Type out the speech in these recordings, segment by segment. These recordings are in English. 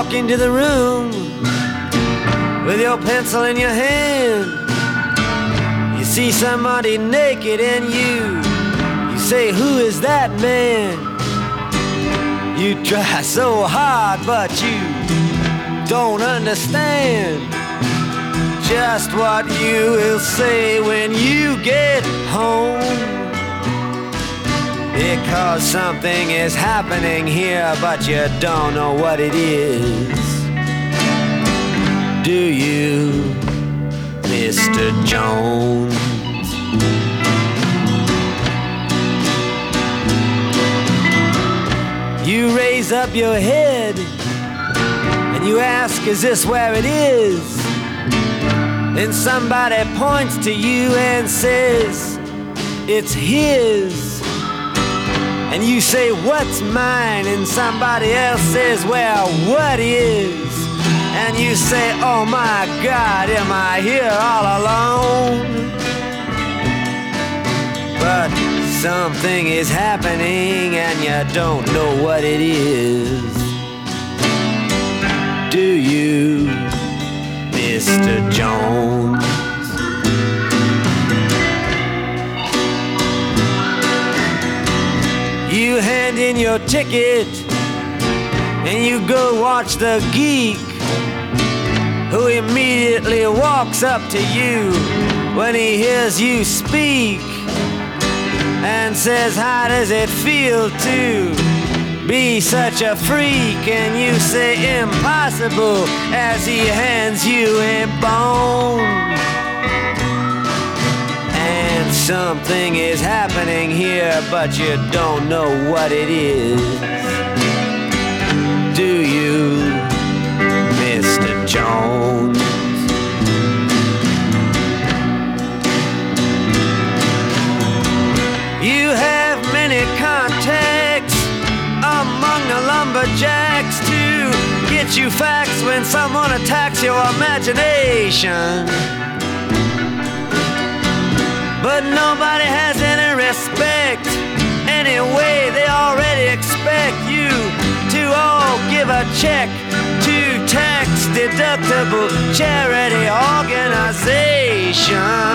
walk into the room with your pencil in your hand. You see somebody naked and you say, who is that man? You try so hard, but you don't understand just what you will say when you get home. Because something is happening here, but you don't know what it is. Do you, Mr. Jones? You raise up your head and you ask, is this where it is? Then somebody points to you and says, it's his. And you say, what's mine? And somebody else says, well, what is? And you say, oh my God, am I here all alone? But something is happening and you don't know what it is. Do you, Mr. Jones? You hand in your ticket and you go watch the geek, who immediately walks up to you when he hears you speak and says, how does it feel to be such a freak? And you say, impossible, as he hands you a bone. Something is happening here, but you don't know what it is. Do you, Mr. Jones? You have many contacts among the lumberjacks to get you facts when someone attacks your imagination. But nobody has any respect. Anyway, they already expect you to all give a check to tax-deductible charity organizations.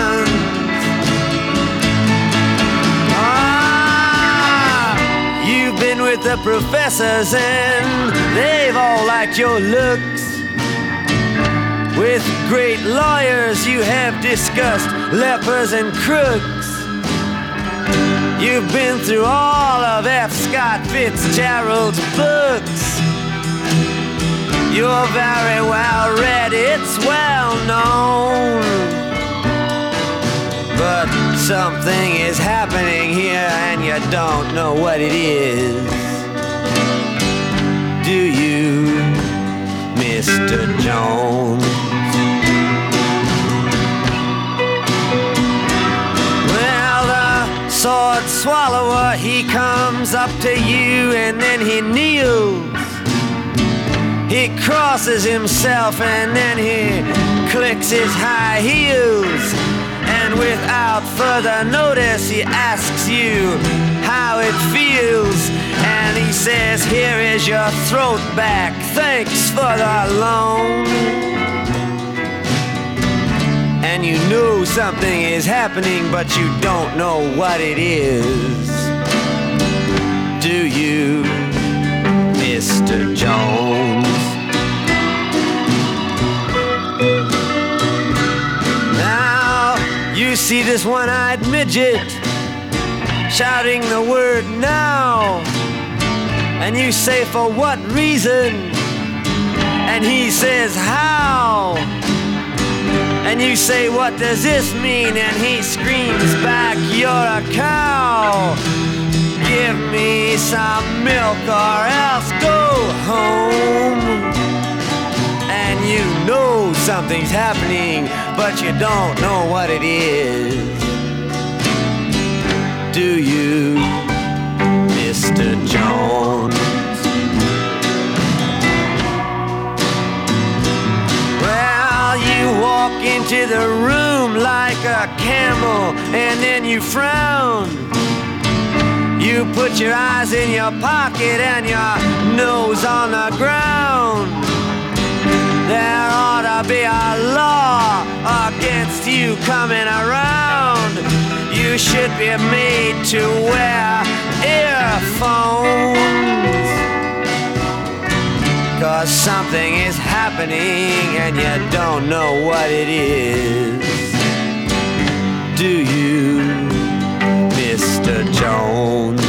You've been with the professors and they've all liked your looks. With great lawyers you have discussed lepers and crooks. You've been through all of F. Scott Fitzgerald's books. You're very well read, it's well known. But something is happening here and you don't know what it is. Do you, Mr. Jones? Sword swallower, he comes up to you and then he kneels. He crosses himself and then he clicks his high heels. And without further notice he asks you how it feels. And he says, here is your throat back, thanks for the loan. And you know something is happening, but you don't know what it is. Do you, Mr. Jones? Now, you see this one-eyed midget shouting the word now. And you say, for what reason? And he says, how? And you say, what does this mean? And he screams back, you're a cow. Give me some milk or else go home. And you know something's happening, but you don't know what it is. Do you, Mr. Jones? You walk into the room like a camel and then you frown. You put your eyes in your pocket and your nose on the ground. you coming around. You should be made to wear earphones, 'cause something is happening and you don't know what it is. Do you, Mr. Jones?